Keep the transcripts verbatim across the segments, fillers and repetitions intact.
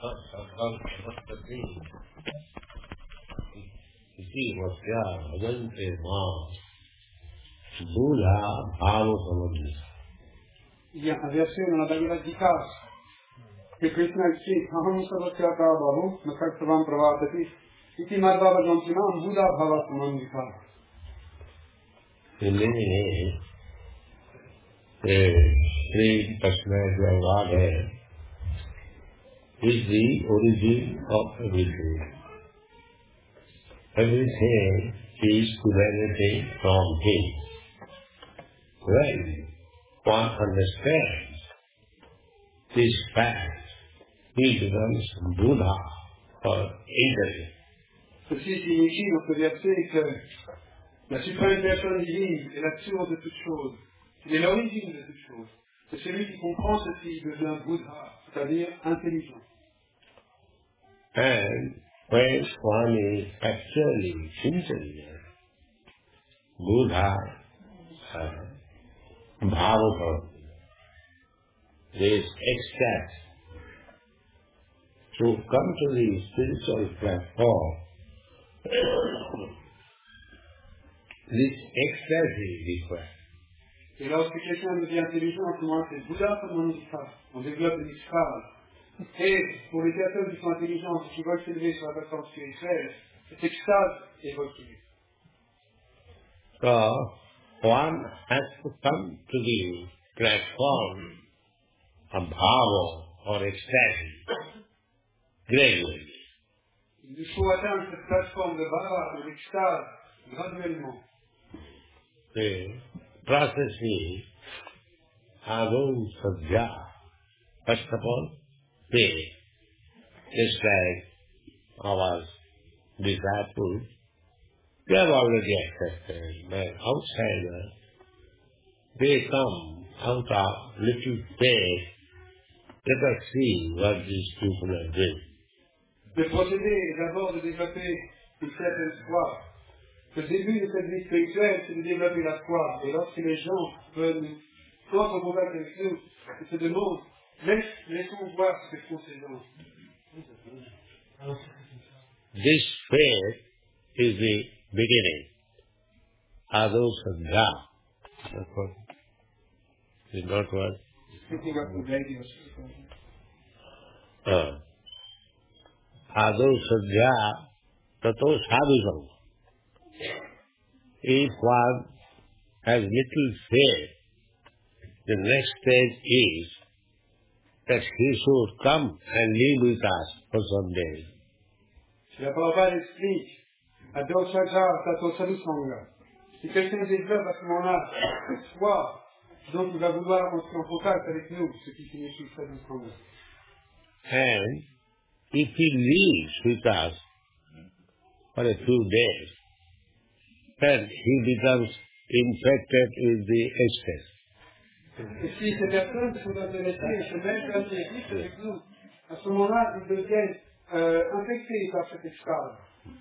इसी वस्या भजन के मां Buddha bhava samadhi. Il y a un verset dans la Bhagavad Gita que Krishna explique Aham Sarvasyaka Bahu Nakaktavam Pravatati Iti Madhva Vajantinam Buddha Bhava Samandhika. इसलिए श्री कृष्ण जो God है is the origin of everything. Everything is emanating from Him. When one understands this fact, he becomes Buddha or Indra. Ceci signifie dans ce verset que la suprême personne divine est la source de toutes choses, il est l'origine de toutes choses. C'est celui qui comprend ceci devient Buddha, c'est-à-dire intelligent. And when one is actually intelligent, Buddha uh, Bhava, this ecstasy to come to the spiritual platform. This ecstasy required. Et lorsque quelqu'un devient intelligent, à ce moment-là, c'est Bouddha Samandhika. On développe une phrase. Et pour les personnes qui sont intelligentes, qui veulent s'élever sur la plateforme spirituelle, cette extase est requise. So, one has to come to the platform of bhava or ecstasy gradually. Il faut atteindre cette plateforme de bhava, de l'extase, graduellement. The process is adho sadhya. First of all, faith. Just like our disciples, they have already accepted, but outsiders, they come out of little faith. Let us see what these people are doing. Le procédé est d'abord de développer une certaine foi. Le début de cette vie spirituelle, c'est de développer la foi. Et lorsque les gens veulent entrent en contact avec nous, ils se demandent, laisse, laissons voir ce que font ces gens. This faith is the beginning. Adho sadhya. That's what is not what. Uh, Adho sadhya tato sadhu. If one has little faith, the next stage is that he should come and live with us for some days. Si la parole explique, Adho sadhya tato sadhu sangha. Si quelqu'un développe à ce moment-là cette foi, donc il va vouloir entrer en contact avec nous, ce qui signifie sadhu sangha. And if he lives with us for a few days, then he becomes infected with the ecstasy. Et si ces personnes sont intéressées et se mettent comme des existe avec nous, à ce moment-là, ils deviennent euh, infectés par cette extase.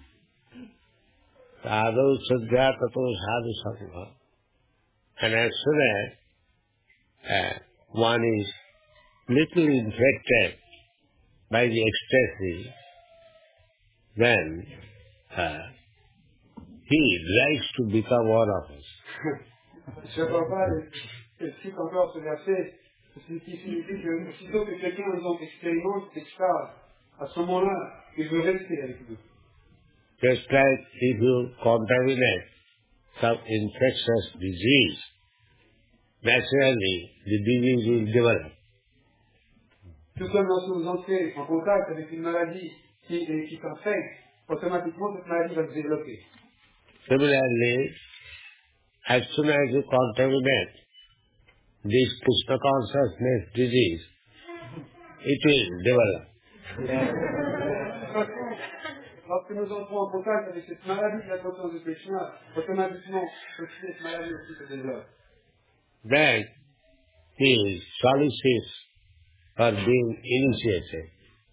Sadhu sadhya tato sadhu sangha. And as soon as uh, one is little infected by the ecstasy, then uh, he likes to become one of us. Je ne vois pas, explique encore ce verset, ce qui signifie que aussitôt que quelqu'un donc expérimente cette extase, à ce moment-là, il veut rester avec nous. Just like if you contaminate some infectious disease, naturally the disease will develop. Tout comme lorsque vous entrez en contact avec une maladie qui, qui s'infecte, automatiquement cette maladie va se développer. Similarly, as soon as you contaminate this Krishna consciousness disease, it will develop. Lorsque nous entrons en contact avec cette maladie de la conscience de Krishna, automatiquement cette maladie aussi se développe. Then he solicits for being initiated.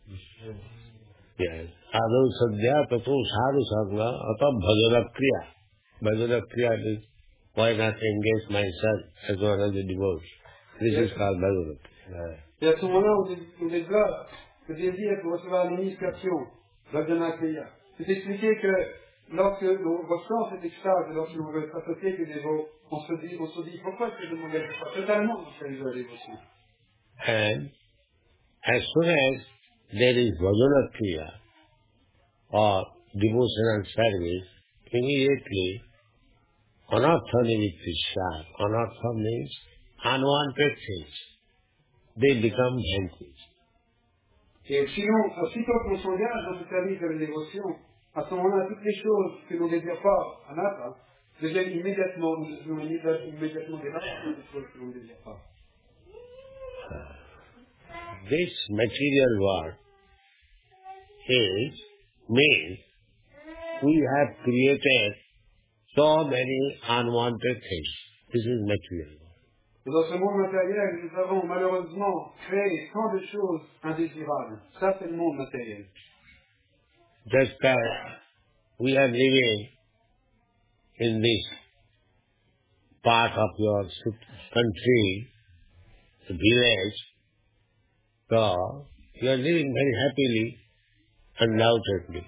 Yes. Adho sadhya tato sadhu sangha atam bhajana kriya. Bhajana kriya is why not engage myself as one of the devotees. This is called bhajana kriya. Et à ce moment-là, on développe ce désir pour recevoir l'initiation, Bhajana Kriya. C'est expliquer que lorsque l'on ressent cette extase, lorsque l'on veut s'associer avec les dévots, on se dit, on se dit pourquoi est-ce que je ne m'engage pas totalement dans la dévotion. And as soon as there is Bhajana Kriya or devotional service, immediately anartha nivritti sat. Anartha means unwanted things. They become vanquished. Et sinon, aussitôt qu'on s'engage dans ce service de la dévotion, à ce moment-là, toutes les choses que l'on ne désire pas, anatta, deviennent immédiatement, immédiatement débarrassées des choses que l'on ne désire pas. This material world is means we have created so many unwanted things. This is material world. Et dans ce monde matériel, nous avons malheureusement créé tant de choses indésirables. Ça, c'est le monde matériel. Just as we are living in this part of your country, the village, so you are living very happily, undoubtedly.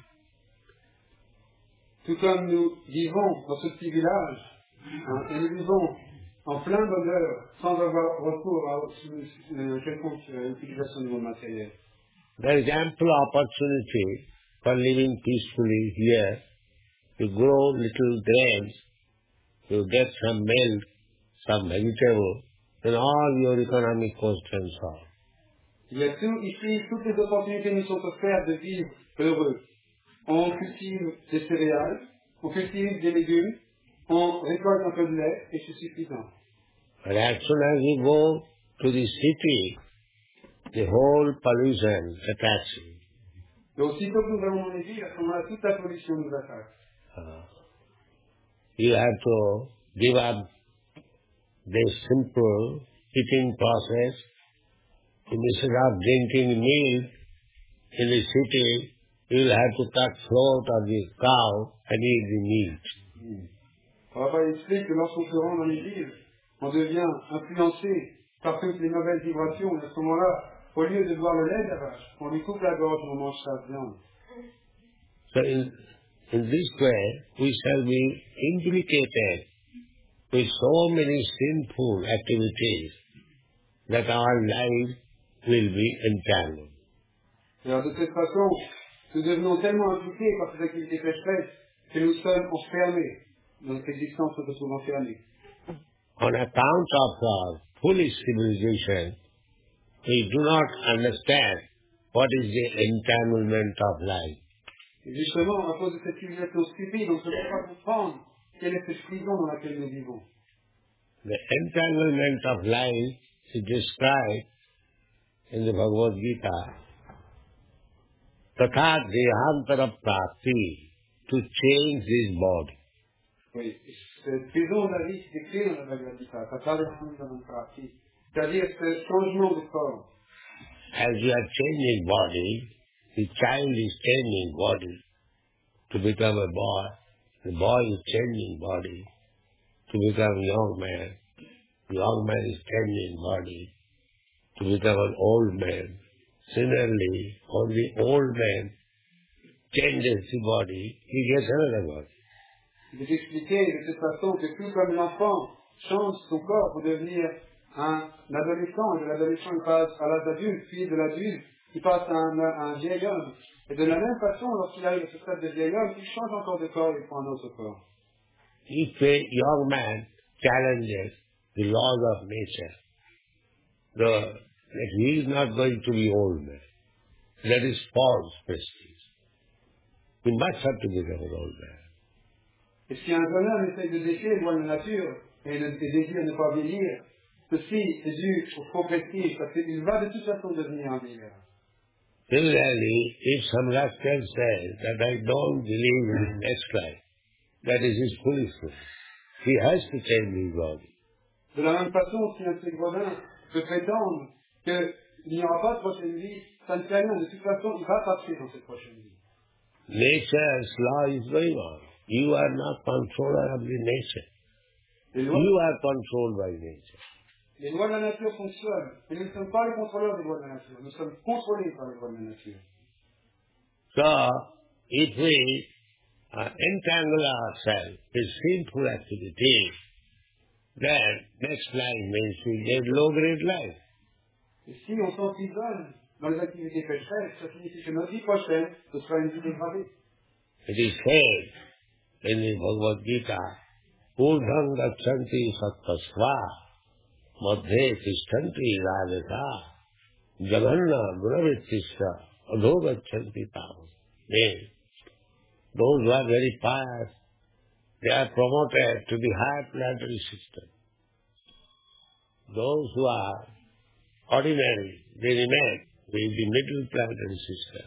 Tout comme nous vivons dans ce petit village, hein, et nous vivons en plein bonheur, sans avoir recours à une quelconque utilisation du monde matériel. There is ample opportunity for living peacefully here. You grow little grains, you get some milk, some vegetable, then all your economic constraints are. Il y a tout ici, toutes les opportunités nous sont offertes de vivre heureux. On cultive des céréales, on cultive des légumes, on récolte un peu de lait et c'est suffisant. But as soon as you go to the city, the whole pollution attacks you. Et aussitôt que nous allons dans les villes, à ce moment-là, toute la pollution nous attaque. Uh, you have to give up this simple eating process. Instead of drinking milk in the city, you will have to cut throat of the cow and eat the meat. Hmm. Papa explique que lorsqu'on se rend dans les villes, on devient influencé par toutes les mauvaises vibrations. Et à ce moment-là, au lieu de boire le lait de la vache, on lui coupe la gorge et on mange sa viande. So in, in this way, we shall be implicated with so many sinful activities that our life will be entangled. Et alors de cette façon, nous devenons tellement impliqués par ces activités pécheresses que nous sommes enfermés. Notre existence se retrouve enfermée. On account of our foolish civilization, we do not understand what is the entanglement of life. Et justement, à cause de cette civilisation stupide, on ne peut pas comprendre quelle est cette prison dans laquelle nous vivons. The entanglement of life is described in the Bhagavad Gita. Tatha dehantara prapti, to change this body. Oui, cette prison de la vie, c'est décrit dans la Bhagavad Gita. Tatha dehantara prapti, c'est-à-dire ce changement de corps. As you are changing body, the child is changing body to become a boy. The boy is changing body to become a young man. The young man is changing body to become an old man. Similarly, when the old man changes the body, he gets another body. Il est expliqué de cette façon que tout comme l'enfant change son corps pour devenir un adolescent, et de l'adolescent il passe à l'âge adulte, puis de l'adulte il passe à un, à un vieil homme. Et de la même façon, lorsqu'il arrive à ce stade de vieil homme, il change encore de corps et prend un autre corps. If a young man challenges the laws of nature, the, that he is not going to be old man, that is false prestige. He must have to become an old man. Et si un jeune homme essaie de défier les lois de la nature et de désire ne pas vieillir, ceci est dû au faux prestige, parce qu'il va de toute façon devenir un vieillard. Similarly, if some rascal says that I don't believe in next life, that is his foolishness. He has to change his body. De la même façon, si un de ces gredins peut prétendre qu'il n'y aura pas de prochaine vie, ça ne fait rien. De toute façon, il va passer dans cette prochaine vie. Nature's law is going on. You are not controller of the nature. You are controlled by nature. Les lois de la nature fonctionnent, mais nous ne sommes pas les contrôleurs des lois de la nature. Nous sommes contrôlés par les lois de la nature. So, if we uh, entangle ourselves with sinful activities, then next life means we get low-grade life. Et si on s'emprisonne dans les activités pécheresses, ça signifie que notre vie prochaine, ce sera une vie dégradée. It is said in the Bhagavad Gita, Urdham gachanti sattasva, madhe tishtanti radhika, jaganna gunavittishya, adho gachanti tavam. Means, those who are very pious, they are promoted to the higher planetary system. Those who are ordinary, they remain with the middle planetary system.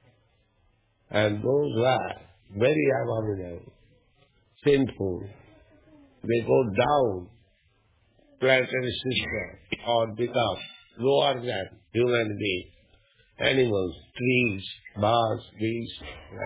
And those who are very abominable, sinful, they go down planetary system or become lower than human beings, animals, trees, birds, beasts.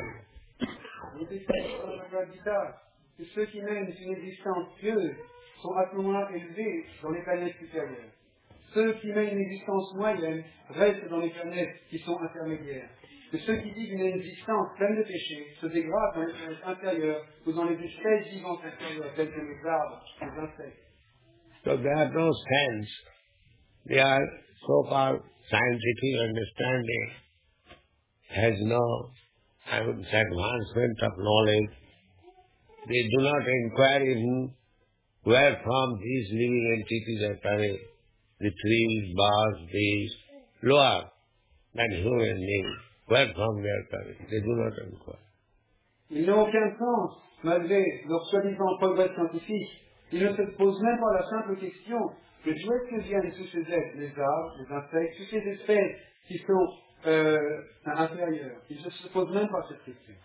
Il est écrit dans le Bhagavad Gita que ceux qui mènent une existence pieuse sont à ce moment-là élevés dans les planètes supérieures. Ceux qui mènent une existence moyenne restent dans les planètes qui sont intermédiaires. Que ceux qui vivent une existence pleine de péchés se dégradent dans les planètes inférieures ou dans les espèces vivantes inférieures, telles que les arbres, les insectes. So they have no sense. They are so-called scientific understanding has no I would say, advancement of knowledge. They do not inquire in where from these living entities are coming, the trees, birds, beasts, lower than human beings, where from they are coming. They do not inquire. Ils n'ont aucun sens, malgré leur soi-disant progrès scientifique. Ils ne se posent même pas la simple question de d'où est-ce que viennent tous ces êtres, les arbres, les insectes, toutes ces espèces qui sont euh, inférieures. Ils ne se posent même pas cette question.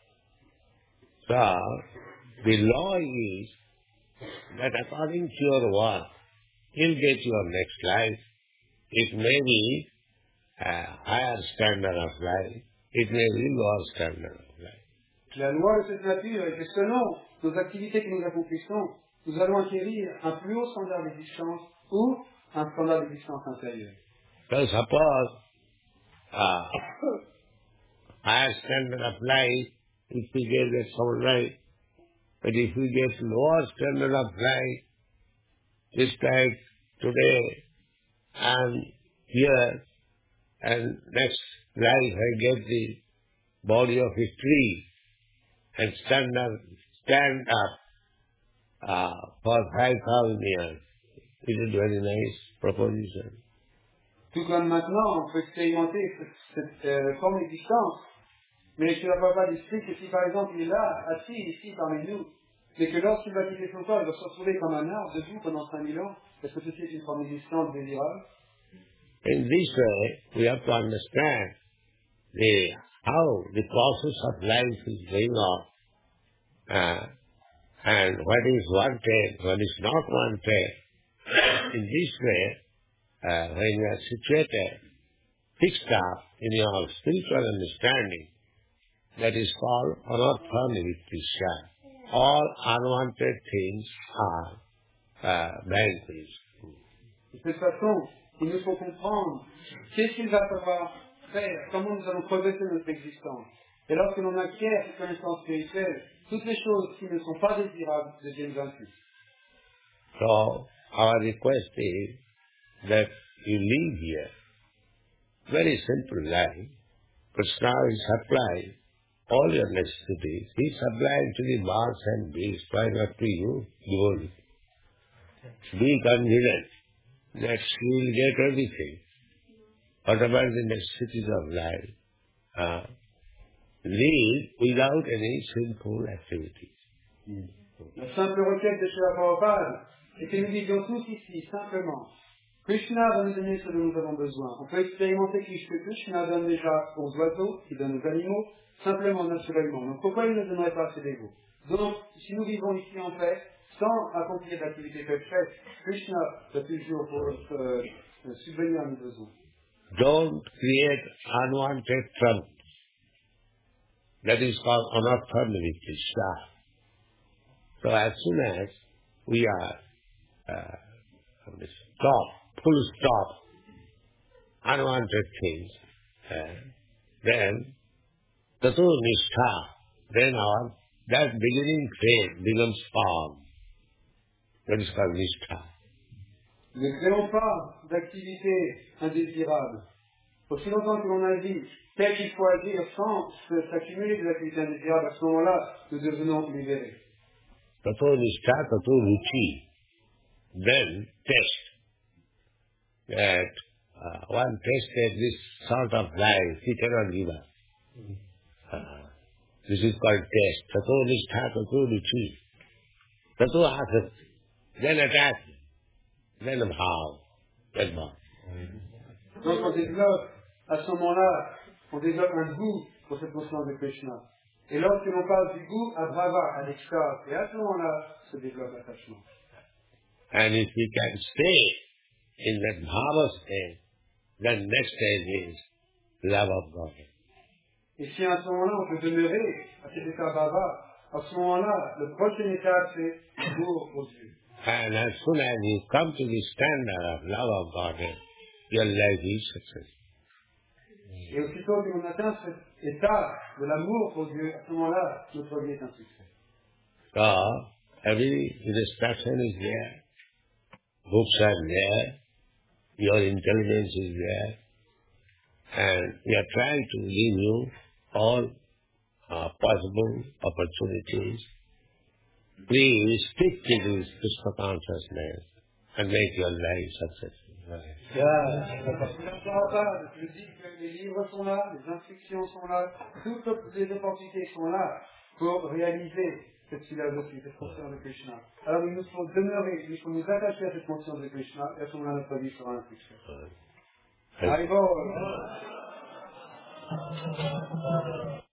So, the law is that according to your work, you'll get your next life. It may be a higher standard of life. It may be lower standard of life. La loi de cette nature est que selon nos activités que nous accomplissons, nous allons acquérir un plus haut standard d'existence ou un standard d'existence inférieur. So suppose uh, higher standard of life, if we get that all right, but if we get lower standard of life, just like today I'm here and next life I get the body of a tree and stand up, stand up uh, for five thousand years. It is a very nice proposition. Tout comme maintenant, on peut expérimenter cette, cette euh, forme d'existence, mais cela ne va pas d'esprit que si par exemple il est là, assis ici parmi nous, mais que lorsqu'il va quitter son corps, il va se retrouver comme un arbre debout pendant cinq mille ans, est-ce que ceci est une forme d'existence désirable? In this way, we have to understand the, how the process of life is going on, uh, and what is wanted, what is not wanted. In this way, uh, when you are situated, fixed up in your spiritual understanding, that is called anartha-nivrittishya. All unwanted things are uh, vanquished. De cette façon, il nous faut comprendre qu'est-ce qu'il va falloir faire, comment nous allons progresser notre existence. Et lorsque l'on acquiert cette connaissance spirituelle, toutes les choses qui ne sont pas désirables deviennent vaincues. So, our request is that you live here. Very simple life. Krishna will supply all your necessities. He is supplying to the birds and beasts. Why not to you, devotee? Be confident that she will get everything. Whatever the necessities of life, uh, live without any sinful activities. Mm. La simple requête de Srila Prabhupada est que nous vivions tous ici, simplement. Krishna va nous donner ce dont nous avons besoin. On peut expérimenter que Krishna donne déjà aux oiseaux, qui donne aux animaux, simplement, naturellement. Donc pourquoi il ne donnerait pas ces dévots? Donc, si nous vivons ici en paix, sans accomplir l'activité pécheresse, Krishna va toujours pour euh, subvenir à nos besoins. Don't create unwanted trouble. That is called anartha-nivrittishya. So as soon as we are uh, stop, full stop, unwanted things, uh, then tato nishtha, then our, that beginning faith becomes form. That is called nishtha. Ne créons pas d'activités indésirables. Aussi longtemps que l'on agit tel qu'il faut agir sans s'accumuler des activités indésirables, à ce moment-là, nous devenons libérés. Tato nishtha, tato ruchi. Then test. That uh, one tasted this sort of life, he cannot give up. Uh, this is called test. Tato nishtha, tato ruchi. Tato asat. Then attachment. Then bhav. Then bhav. Donc on développe, à ce moment-là, on développe un goût pour cette conscience de Krishna. Et lorsque l'on passe du goût à bhava, à l'extase, et à ce moment-là, se développe l'attachement. And if we can stay in that bhava state, then next stage is love of God. Et si à ce moment-là on peut demeurer à cet état bhava, à ce moment-là, le prochaine étape c'est l'amour pour Dieu. And as soon as you come to the standard of love of God, your life is successful. Et aussitôt que l'on atteint cet état de l'amour pour Dieu, à ce moment-là, notre vie est un succès. So, every instruction is there, books are there, your intelligence is there, and we are trying to give you all uh, possible opportunities. Please stick to this Krishna consciousness and make your life successful. Je dis que les livres sont là, les instructions sont là, toutes les opportunités sont là pour réaliser cette philosophie, cette conscience de Krishna. Alors il nous faut demeurer, il faut nous attacher à cette conscience de Krishna, et à ce moment-là notre vie sera un succès. Allez, bon.